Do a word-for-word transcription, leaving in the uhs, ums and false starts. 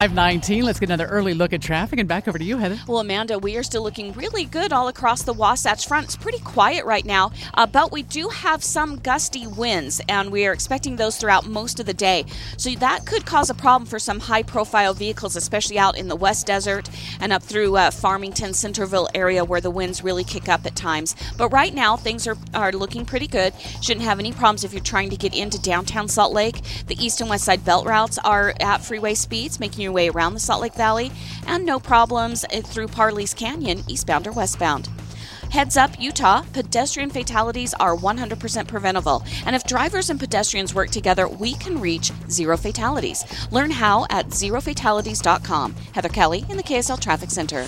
five nineteen. Let's get another early look at traffic and back over to you, Heather. Well, Amanda, we are still looking really good all across the Wasatch Front. It's pretty quiet right now, uh, but we do have some gusty winds, and we are expecting those throughout most of the day. So that could cause a problem for some high-profile vehicles, especially out in the West Desert and up through uh, Farmington, Centerville area where the winds really kick up at times. But right now, things are, are looking pretty good. Shouldn't have any problems if you're trying to get into downtown Salt Lake. The east and west side belt routes are at freeway speeds, making your way around the Salt Lake Valley, and no problems through Parley's Canyon, eastbound or westbound. Heads up, Utah, pedestrian fatalities are one hundred percent preventable, and if drivers and pedestrians work together, we can reach zero fatalities. Learn how at zero fatalities dot com. Heather Kelly in the K S L Traffic Center.